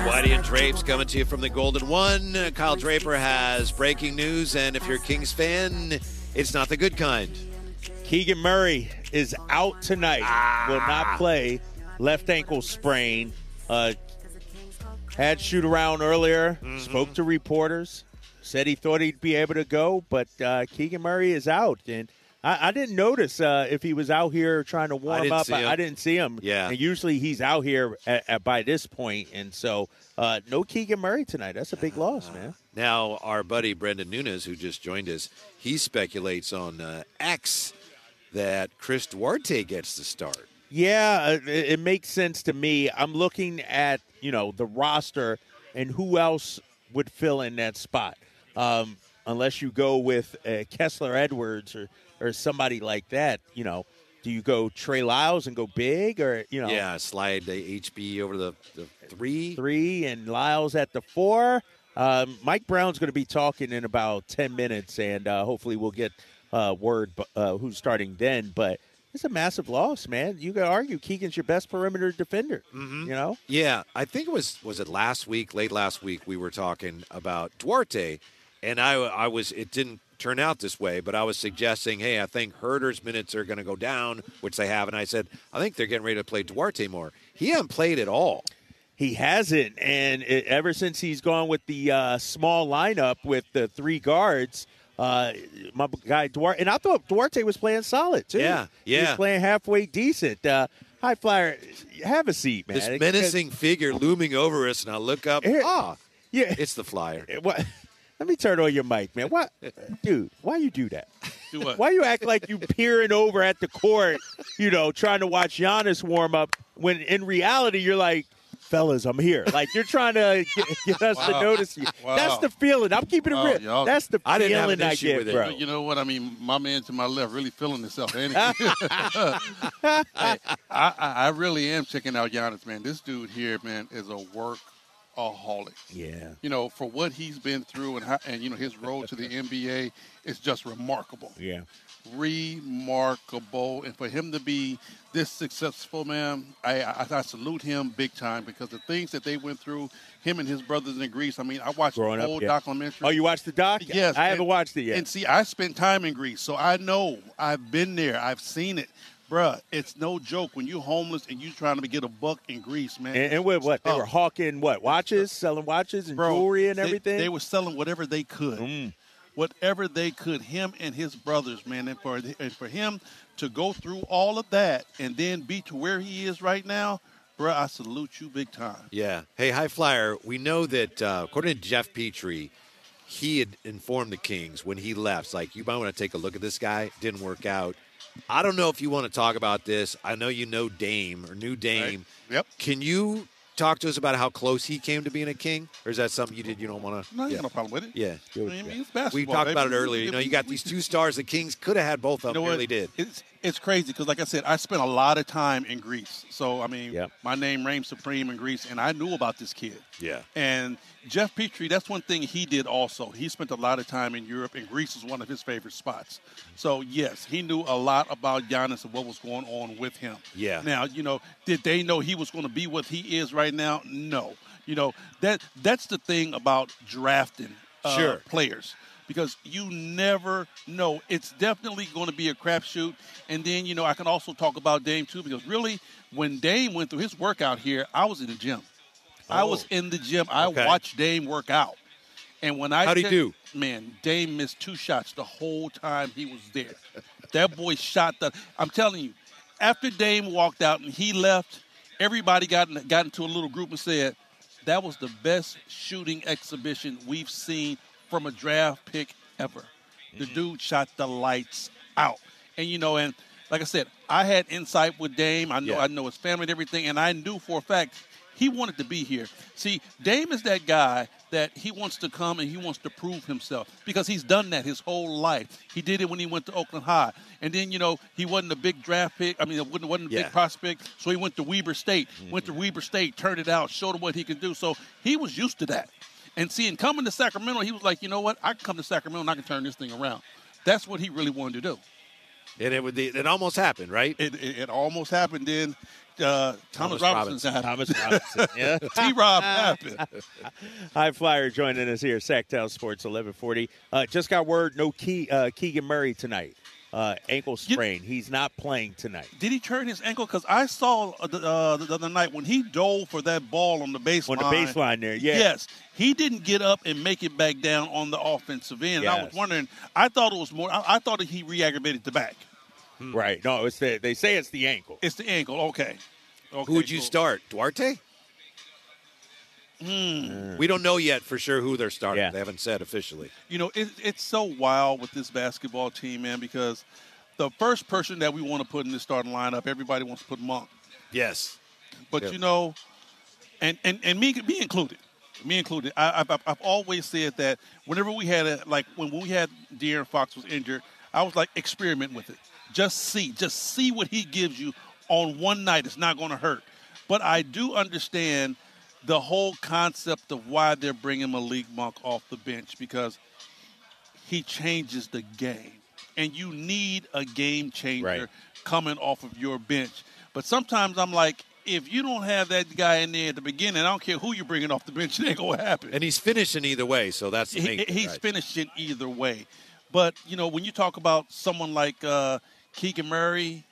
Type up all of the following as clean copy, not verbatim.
Whitey and Drapes coming to you from the Golden One. Kyle Draper has breaking news, and if you're a Kings fan, it's not the good kind. Keegan Murray is out tonight. Will not play. Left ankle sprain. Had shoot around earlier. Spoke to reporters. Said he thought he'd be able to go, but Keegan Murray is out. And I didn't notice if he was out here trying to warm up. I didn't see him. Yeah. And usually he's out here by this point. And so no Keegan Murray tonight. That's a big loss, man. Now, our buddy Brendan Nunes, who just joined us, he speculates on X that Chris Duarte gets the start. Yeah, it makes sense to me. I'm looking at, the roster and who else would fill in that spot. Unless you go with Kessler Edwards or somebody like that, do you go Trey Lyles and go big or, Yeah, slide the HB over the 3. 3 and Lyles at the 4. Mike Brown's going to be talking in about 10 minutes, and hopefully we'll get word who's starting then. But it's a massive loss, man. You could argue Keegan's your best perimeter defender, Yeah, I think it was it late last week, we were talking about Duarte, and I was, it didn't turn out this way, but I was suggesting, hey, I think Herder's minutes are going to go down, which they have, and I said, I think they're getting ready to play Duarte more. He hasn't played at all. He hasn't, and ever since he's gone with the small lineup with the 3 guards, my guy Duarte, and I thought Duarte was playing solid, too. Yeah. He was playing halfway decent. High flyer, have a seat, man. This menacing figure looming over us, and I look up, yeah, it's the Flyer. What? Let me turn on your mic, man. What, dude? Why you do that? Do what? Why you act like you peering over at the court, trying to watch Giannis warm up when in reality you're like, fellas, I'm here. Like you're trying to get us to notice you. Wow. That's the feeling. I'm keeping it real. That's the I didn't have feeling an I issue get, with it. bro. You know what? I mean, my man to my left really feeling himself, ain't he? I really am checking out Giannis, man. This dude here, man, is a workaholic. Yeah. For what he's been through and his road to the NBA is just remarkable. Yeah. Remarkable. And for him to be this successful, man, I salute him big time because the things that they went through, him and his brothers in Greece. I mean, I watched Growing the up, whole yeah. documentary. Oh, you watched the doc? Yes. I haven't watched it yet. And see, I spent time in Greece, so I know. I've been there. I've seen it. Bruh, it's no joke when you're homeless and you're trying to get a buck in Greece, man. And with what? They were hawking watches, selling watches and jewelry and everything? They were selling whatever they could. Whatever they could, him and his brothers, man. And for him to go through all of that and then be to where he is right now, bruh, I salute you big time. Yeah. Hey, High Flyer, we know that according to Jeff Petrie, he had informed the Kings when he left, it's like, you might want to take a look at this guy. Didn't work out. I don't know if you want to talk about this. I know you know Dame or knew Dame. Right. Yep. Can you talk to us about how close he came to being a King? Or is that something you don't want to? No, you got no problem with it. Yeah. I mean, it's basketball. We talked about it baby. earlier. You got these 2 stars. The Kings could have had both of them. Really did. It's crazy because, like I said, I spent a lot of time in Greece. So, I mean, Yep. my name reigns supreme in Greece, and I knew about this kid. Yeah. And Jeff Petrie, that's one thing he did also. He spent a lot of time in Europe, and Greece is one of his favorite spots. So, yes, he knew a lot about Giannis and what was going on with him. Yeah. Now, did they know he was going to be what he is right now? No. That's the thing about drafting players. Because you never know. It's definitely going to be a crapshoot. And then, I can also talk about Dame, too, because really, when Dame went through his workout here, I was in the gym. I was in the gym. I watched Dame work out. And when How'd he do? Man, Dame missed 2 shots the whole time he was there. That boy shot I'm telling you, after Dame walked out and he left, everybody got into a little group and said, that was the best shooting exhibition we've seen from a draft pick ever. The dude shot the lights out. And, and like I said, I had insight with Dame. I know his family and everything, and I knew for a fact he wanted to be here. See, Dame is that guy that he wants to come and he wants to prove himself because he's done that his whole life. He did it when he went to Oakland High. And then, he wasn't a big draft pick. I mean, it wasn't a big prospect. So he went to Weber State. Went to Weber State, turned it out, showed him what he could do. So he was used to that. And coming to Sacramento, he was like, you know what? I can come to Sacramento and I can turn this thing around. That's what he really wanted to do. And it almost happened, right? It almost happened. Then Thomas Robinson happened. Thomas Robinson. Yeah. T-Rob happened. High Flyer joining us here, Sacktown Sports 1140. Just got word, no Keegan Murray tonight. Ankle sprain. He's not playing tonight. Did he turn his ankle? Because I saw the other night when he dove for that ball on the baseline. On the baseline there, yeah. Yes. He didn't get up and make it back down on the offensive end. Yes. I was wondering, I thought it was more, I thought that he re-aggravated the back. Right. No, they say it's the ankle. It's the ankle. Okay. Who would you start? Duarte? We don't know yet for sure who they're starting. Yeah. They haven't said officially. You know, it's so wild with this basketball team, man, because the first person that we want to put in the starting lineup, everybody wants to put Monk. Yes. But, Yeah. you know, and me included. Me included. I've always said that whenever we had when we had De'Aaron Fox was injured, I was like, experiment with it. Just see what he gives you on one night. It's not going to hurt. But I do understand the whole concept of why they're bringing Malik Monk off the bench, because he changes the game. And you need a game changer coming off of your bench. But sometimes I'm like, if you don't have that guy in there at the beginning, I don't care who you're bringing off the bench, it ain't going to happen. And he's finishing either way, so that's the main thing, He's right? finishing either way. But, you know, when you talk about someone like Keegan Murray,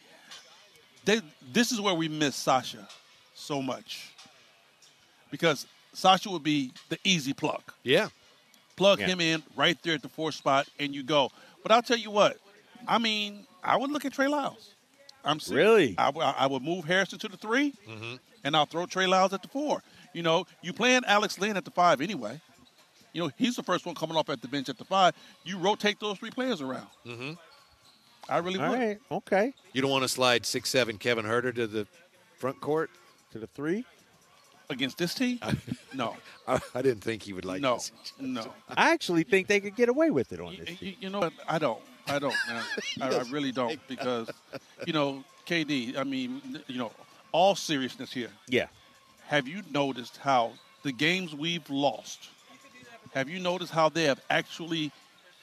this is where we miss Sasha so much. Because Sasha would be the easy plug. Yeah. Plug him in right there at the 4th spot, and you go. But I'll tell you what. I mean, I would look at Trey Lyles. I'm serious. Really? I would move Harrison to the 3, and I'll throw Trey Lyles at the 4. You know, you playing Alex Len at the 5 anyway. You know, he's the first one coming off at the bench at the 5. You rotate those 3 players around. Mm-hmm. I really would. All right. Okay. You don't want to slide 6'7" Kevin Huerter to the front court? To the 3? Against this team? No. I didn't think he would like No. this. No. I actually think they could get away with it on this team. You know what? I don't, man. I really don't, because, you know, KD, I mean, you know, all seriousness here. Yeah. Have you noticed how the games we've lost, have you noticed how they have actually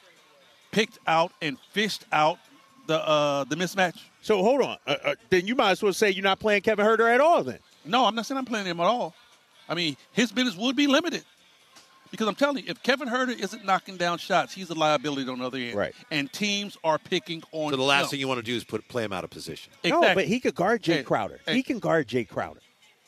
picked out and fished out the mismatch? So hold on. Then you might as well say you're not playing Kevin Huerter at all then. No, I'm not saying I'm playing him at all. I mean, his minutes would be limited. Because I'm telling you, if Kevin Huerter isn't knocking down shots, he's a liability on the other end. Right. And teams are picking on So the last him. thing you want to do is play him out of position. Exactly. No, but he could guard Jay Hey, Crowder. hey. He can guard Jay Crowder.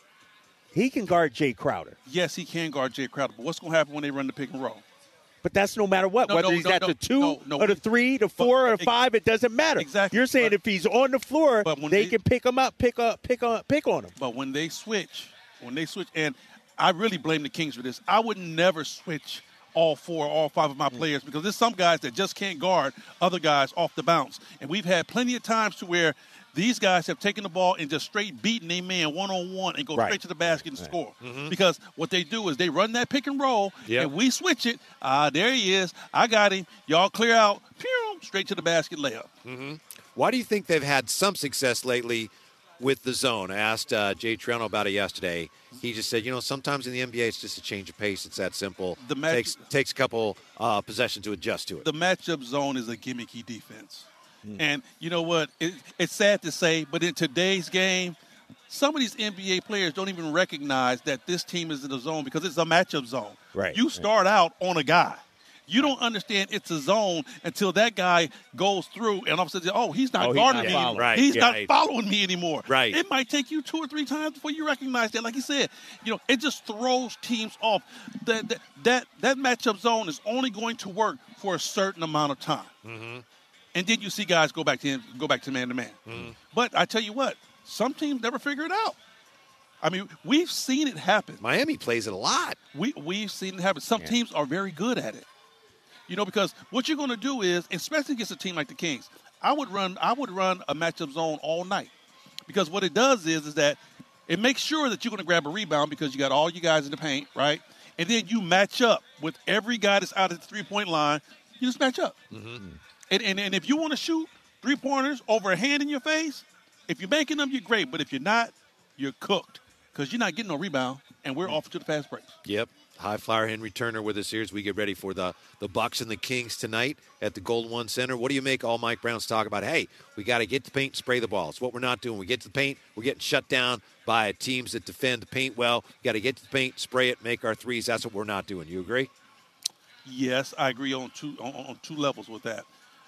He can guard Jay Crowder. Yes, he can guard Jay Crowder. But what's going to happen when they run the pick and roll? But that's no matter what. No, Whether no, he's no, at no, the 2 no, or the 3, the 4 or the 5, it doesn't matter. Exactly. You're saying But- if he's on the floor, But when they they- can pick him up, pick on him. But when they switch, and I really blame the Kings for this, I would never switch all 4 or all 5 of my players, because there's some guys that just can't guard other guys off the bounce. And we've had plenty of times to where these guys have taken the ball and just straight beaten a man one-on-one and go Right. straight to the basket and score. Because what they do is they run that pick and roll, Yep. and we switch it. There he is. I got him. Y'all clear out. Pew, straight to the basket layup. Why do you think they've had some success lately with the zone? I asked Jay Triano about it yesterday. He just said, you know, sometimes in the NBA it's just a change of pace. It's that simple. The match- takes a couple possessions to adjust to it. The matchup zone is a gimmicky defense. And you know what? It's sad to say, but in today's game, some of these NBA players don't even recognize that this team is in the zone because it's a matchup zone. Right. You start out on a guy. You don't understand it's a zone until that guy goes through and all of a sudden, he's not he's guarding not me. following. Right, He's yeah, not right. following me anymore. Right. It might take you 2 or 3 times before you recognize that. Like you said, you know, it just throws teams off. That matchup zone is only going to work for a certain amount of time. And then you see guys go back to man-to-man. But I tell you what, some teams never figure it out. I mean, we've seen it happen. Miami plays it a lot. We've seen it happen. Some teams are very good at it. You know, because what you're going to do is, especially against a team like the Kings, I would run a matchup zone all night. Because what it does is that it makes sure that you're going to grab a rebound because you got all you guys in the paint, right? And then you match up with every guy that's out at the three-point line. You just match up. And if you want to shoot three-pointers over a hand in your face, if you're making them, you're great. But if you're not, you're cooked. because you're not getting no rebound, and we're off to the fast breaks. Yep. High flyer Henry Turner with us here as we get ready for the Bucks and the Kings tonight at the Golden One Center. What do you make all Mike Brown's talk about? Hey, we got to get the paint, spray the ball. It's what we're not doing. We get to the paint, we're getting shut down by teams that defend the paint well. We got to get to the paint, spray it, make our threes. That's what we're not doing. You agree? Yes, I agree on two levels with that.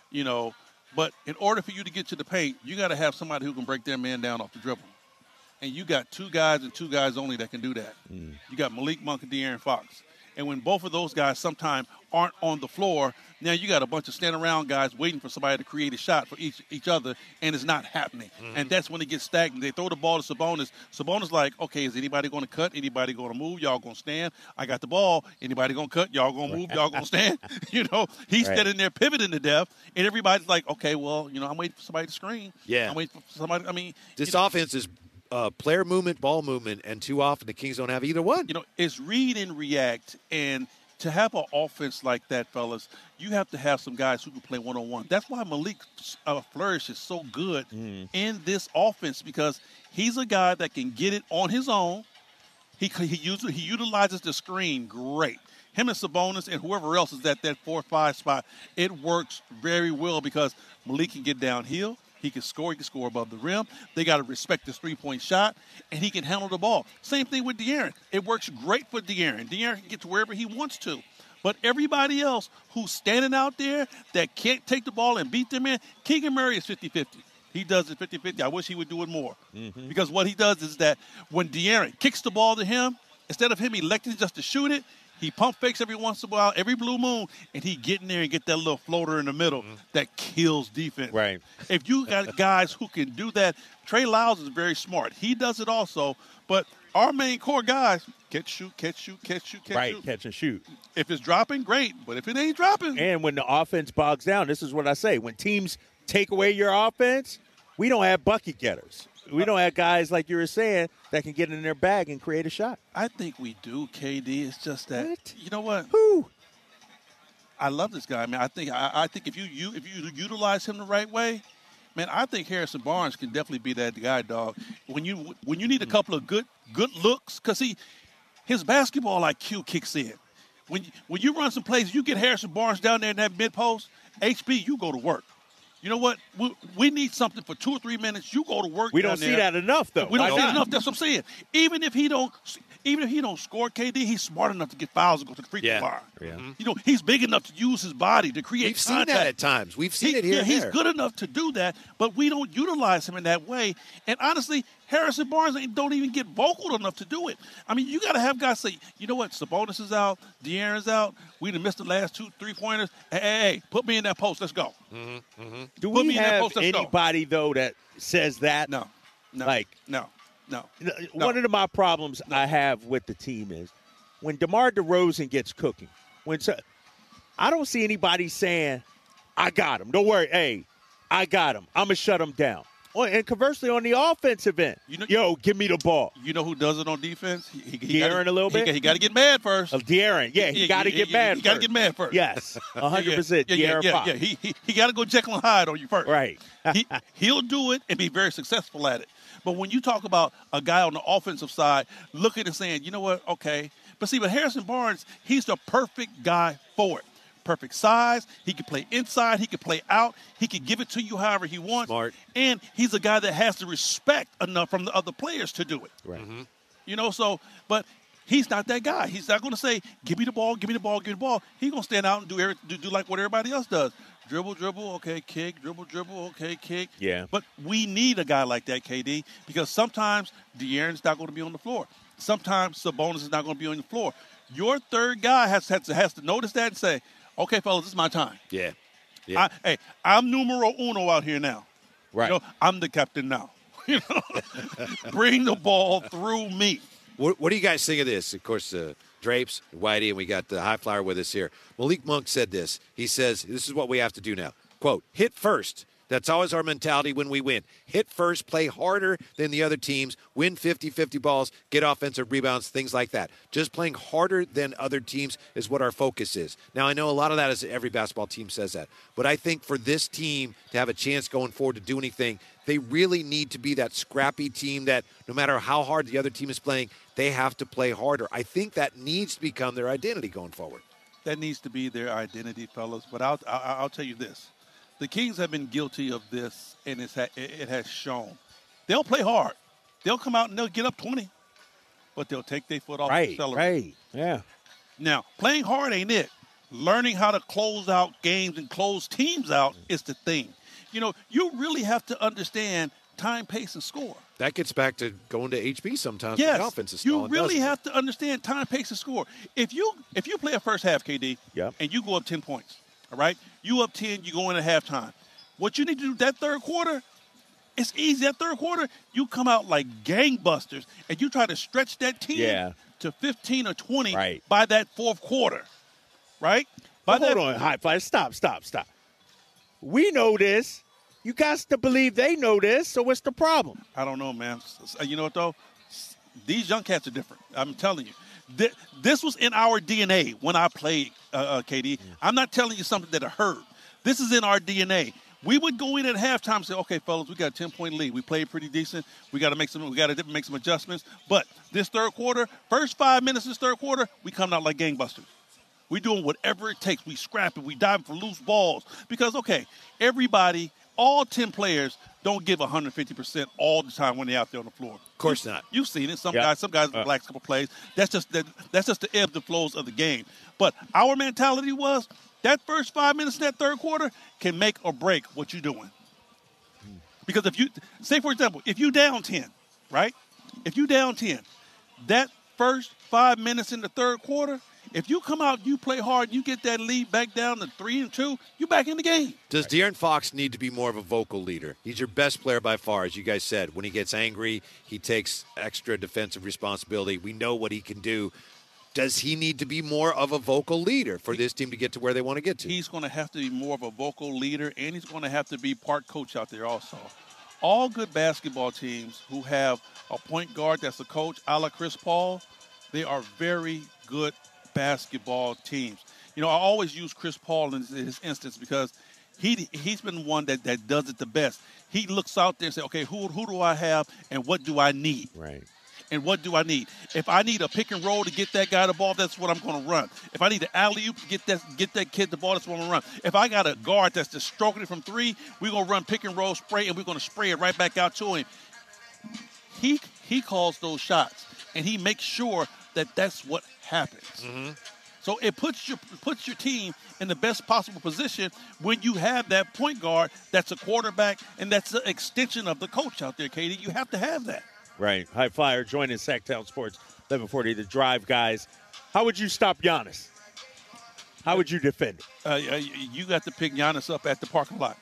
But in order for you to get to the paint, you got to have somebody who can break their man down off the dribble. And you got two guys and two guys only that can do that. You got Malik Monk and De'Aaron Fox. And when both of those guys sometimes aren't on the floor, now you got a bunch of stand around guys waiting for somebody to create a shot for each other, and it's not happening. And that's when it gets stagnant. They throw the ball to Sabonis. Sabonis like, okay, is anybody going to cut? Anybody going to move? Y'all going to stand? I got the ball. Anybody going to cut? Y'all going to move? Y'all going to stand? He's standing there pivoting to death, and everybody's like, okay, well, I'm waiting for somebody to screen. Yeah. I'm waiting for somebody. This offense is player movement, ball movement, and too often the Kings don't have either one. It's read and react, and to have an offense like that, fellas, you have to have some guys who can play one-on-one. That's why Malik Flourish is so good in this offense, because he's a guy that can get it on his own. He utilizes the screen great. Him and Sabonis and whoever else is at that 4-5 spot, it works very well because Malik can get downhill. He can score. He can score above the rim. They got to respect his three-point shot, and he can handle the ball. Same thing with De'Aaron. It works great for De'Aaron. De'Aaron can get to wherever he wants to. But everybody else who's standing out there that can't take the ball and beat them in, Keegan Murray is 50-50. He does it 50-50. I wish he would do it more. Because what he does is that when De'Aaron kicks the ball to him, instead of him electing just to shoot it, he pump fakes every once in a while, every blue moon, and he get in there and get that little floater in the middle that kills defense. Right. If you got guys who can do that, Trey Lyles is very smart. He does it also, but our main core guys, catch, shoot. Right, catch and shoot. If it's dropping, great, but if it ain't dropping. And when the offense bogs down, this is what I say. When teams take away your offense, we don't have bucket getters. We don't have guys, like you were saying, that can get in their bag and create a shot. I think we do, KD. It's just that, What? you know what? Who? I love this guy, man. I think if you utilize him the right way, man, I think Harrison Barnes can definitely be that guy, dog. When you need a couple of good looks, because his basketball IQ kicks in. When you run some plays, you get Harrison Barnes down there in that mid post, HB, you go to work. You know what? We need something for 2 or 3 minutes. You go to work. We don't see that enough, though. We don't see it enough. That's what I'm saying. Even if he don't score, KD, he's smart enough to get fouls and go to the free throw line. Yeah. He's big enough to use his body to create We've contact. seen that at times. We've seen it here and he's there. good enough to do that, but we don't utilize him in that way. And honestly, Harrison Barnes don't even get vocal enough to do it. I mean, you got to have guys say, you know what, Sabonis is out, De'Aaron's out, we done missed the last 2 3-pointers. Hey, put me in that post. Let's go. Do Put we me in that have post, let's go. anybody, though, that says that? No. No. One of my problems I have with the team is when DeMar DeRozan gets cooking, I don't see anybody saying, I got him. Don't worry. Hey, I got him. I'm going to shut him down. And conversely, on the offensive end, give me the ball. You know who does it on defense? De'Aaron a little bit? He got to get mad first. De'Aaron. Yeah, he got to get mad He got to get mad first. Yes, 100%. De'Aaron Fox. Yeah. He got to go Jekyll and Hyde on you first. Right. He'll do it and be very successful at it. But when you talk about a guy on the offensive side looking and saying, you know what, okay. But Harrison Barnes, he's the perfect guy for it. Perfect size. He can play inside. He can play out. He can give it to you however he wants. Smart. And he's a guy that has the respect enough from the other players to do it. Right. But he's not that guy. He's not going to say, give me the ball, give me the ball, give me the ball. He's going to stand out and do like what everybody else does. Dribble, okay, kick. Dribble, okay, kick. Yeah. But we need a guy like that, KD, because sometimes De'Aaron's not going to be on the floor. Sometimes Sabonis is not going to be on the floor. Your third guy has to notice that and say, okay, fellas, this is my time. Yeah. I'm numero uno out here now. Right. I'm the captain now. Bring the ball through me. What do you guys think of this? Of course, Drapes, Whitey, and we got the high flyer with us here. Malik Monk said this. He says, this is what we have to do now. Quote, hit first. That's always our mentality when we win. Hit first, play harder than the other teams, win 50-50 balls, get offensive rebounds, things like that. Just playing harder than other teams is what our focus is. Now, I know a lot of that is every basketball team says that, but I think for this team to have a chance going forward to do anything, they really need to be that scrappy team that no matter how hard the other team is playing, they have to play harder. I think that needs to become their identity going forward. That needs to be their identity, fellas. But I'll tell you this. The Kings have been guilty of this, and it has shown. They'll play hard. They'll come out and they'll get up 20, but they'll take their foot off the accelerator. Right, yeah. Now, playing hard ain't it. Learning how to close out games and close teams out is the thing. You know, you really have to understand time, pace, and score. That gets back to going to HB sometimes. Yes, when the offense is you stalling, really doesn't it? have to understand time, pace, and score. If you play a first half, KD, Yep. and you go up 10 points, all right? You up 10, you go in at halftime. What you need to do that third quarter, it's easy. That third quarter, you come out like gangbusters, and you try to stretch that team to 15 or 20 by that fourth quarter, right? Hold on, High Five. Stop. We know this. You got to believe they know this, so what's the problem? I don't know, man. You know what, though? These young cats are different. I'm telling you. This was in our DNA when I played, KD. I'm not telling you something that I heard. This is in our DNA. We would go in at halftime and say, okay, fellas, we got a 10-point lead. We played pretty decent. We got to make some adjustments. But this third quarter, first 5 minutes of this third quarter, we come out like gangbusters. We doing whatever it takes. We scrapping. We diving for loose balls. Because, okay, everybody, all 10 players don't give 150% all the time when they're out there on the floor. Of course not. You've seen it. Some guys relax a couple plays. That's just the ebbs and flows of the game. But our mentality was that first 5 minutes in that third quarter can make or break what you're doing. Because if you, say for example, if you down 10, right? If you down 10, that first 5 minutes in the third quarter, if you come out, you play hard, you get that lead back down to 3-2, you back in the game. Does De'Aaron Fox need to be more of a vocal leader? He's your best player by far, as you guys said. When he gets angry, he takes extra defensive responsibility. We know what he can do. Does he need to be more of a vocal leader for this team to get to where they want to get to? He's going to have to be more of a vocal leader, and he's going to have to be part coach out there also. All good basketball teams who have a point guard that's a coach, a la Chris Paul, they are very good basketball teams. You know, I always use Chris Paul in his instance because he's been one that does it the best. He looks out there and says, okay, who do I have and what do I need? Right. And what do I need? If I need a pick and roll to get that guy the ball, that's what I'm going to run. If I need an alley-oop to get that kid the ball, that's what I'm going to run. If I got a guard that's just stroking it from three, we're going to run pick and roll spray, and we're going to spray it right back out to him. He calls those shots, and he makes sure that that's what happens. Mm-hmm. So it puts your team in the best possible position when you have that point guard that's a quarterback, and that's an extension of the coach out there, Katie. You have to have that. Right. High Flyer joining Sacktown Sports 1140 The Drive, guys. How would you stop Giannis? How would you defend it? You got to pick Giannis up at the parking lot.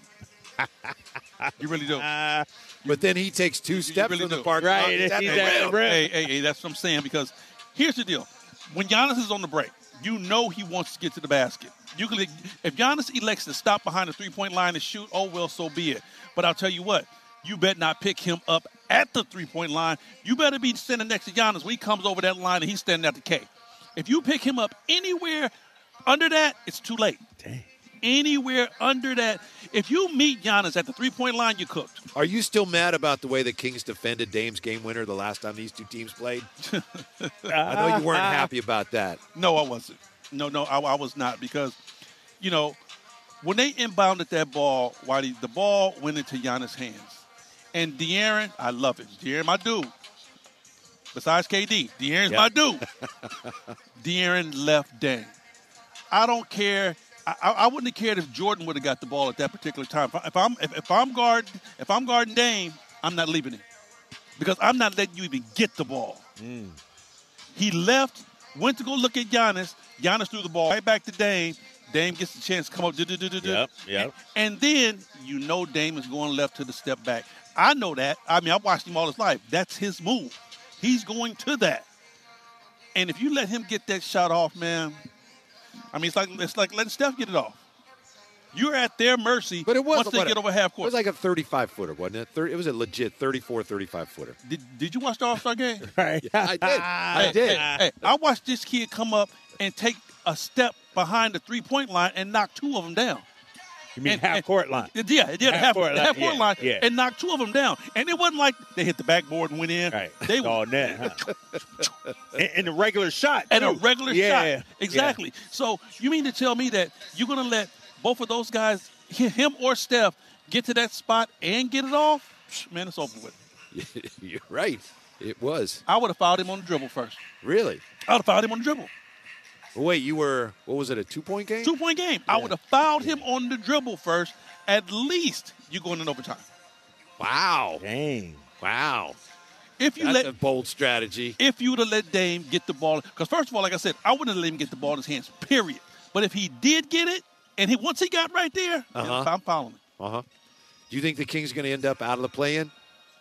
You really do. But then he takes two steps really from the do. parking lot. Right. Hey, that's what I'm saying, because here's the deal. When Giannis is on the break, you know he wants to get to the basket. If Giannis elects to stop behind the three-point line and shoot, oh, well, so be it. But I'll tell you what, you better not pick him up at the three-point line. You better be standing next to Giannis when he comes over that line and he's standing at the K. If you pick him up anywhere under that, it's too late. Dang. Anywhere under that. If you meet Giannis at the three-point line, you're cooked. Are you still mad about the way the Kings defended Dame's game winner the last time these two teams played? I know you weren't happy about that. No, I wasn't. No, I was not, because, you know, when they inbounded that ball, Whitey, the ball went into Giannis' hands. And De'Aaron, I love it. De'Aaron, my dude. Besides KD, De'Aaron's my dude. De'Aaron left Dame. I don't care. I wouldn't have cared if Jordan would have got the ball at that particular time. If I'm guarding Dame, I'm not leaving him, because I'm not letting you even get the ball. He left, went to go look at Giannis. Giannis threw the ball right back to Dame. Dame gets the chance to come up. Yep. And then you know Dame is going left to the step back. I know that. I mean, I've watched him all his life. That's his move. He's going to that. And if you let him get that shot off, man, I mean, it's like letting Steph get it off. You're at their mercy But it was once they get over half It court. was like a 35-footer, wasn't it? It was a legit 34, 35-footer. Did you watch the All-Star game? Right. I did. I did. Hey, I watched this kid come up and take a step behind the three-point line and knock two of them down. You mean half-court line? Yeah, the half-court line, yeah. and knocked two of them down. And it wasn't like they hit the backboard and went in. Right. They all net, huh? and a regular shot. And a too. regular Yeah. shot. Exactly. So you mean to tell me that you're going to let both of those guys, him or Steph, get to that spot and get it off? Man, it's over with. You're right. It was. I would have fouled him on the dribble first. Really? I would have fouled him on the dribble. Well, wait, you were, what was it, a 2-point game? 2-point game. I would have fouled him on the dribble first. At least you're going in overtime. Wow. Dang. Wow. If you That's a bold strategy. If you would have let Dame get the ball, because first of all, like I said, I wouldn't have let him get the ball in his hands, period. But if he did get it, and once he got right there, I'm following him. Uh-huh. Do you think the Kings are going to end up out of the play-in?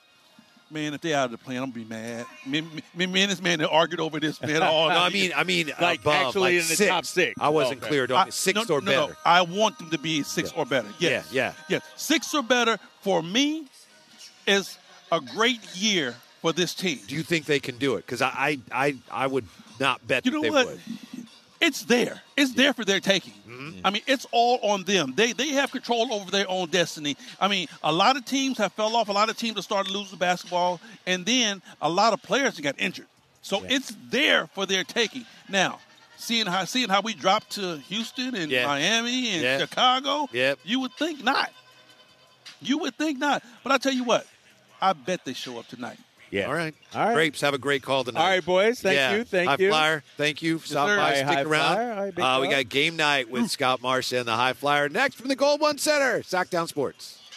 Man, if they're out of the play-in, I'm going to be mad. Me and this man have argued over this, man, all No, night. I mean, like above, actually like in the six. top six. I wasn't clear. Six or better. No, I want them to be 6 or better. Yes. Yeah. 6 or better for me is a great year for this team. Do you think they can do it? Because I would not bet You know that they what? would. It's there. It's there for their taking. Mm-hmm. I mean, it's all on them. They have control over their own destiny. I mean, a lot of teams have fell off. A lot of teams have started losing basketball. And then a lot of players have got injured. So it's there for their taking. Now, seeing how we dropped to Houston and Miami and Chicago, you would think not. You would think not. But I tell you what, I bet they show up tonight. Yeah. All right. Grapes, have a great call tonight. All right, boys. Thank you. Thank High you. Flyer, thank you. Stop sir. by, High stick around. Flyer. All right, big We dog. got game night with Scott Marcia and the High Flyer next from the Gold One Center. Sacktown Sports.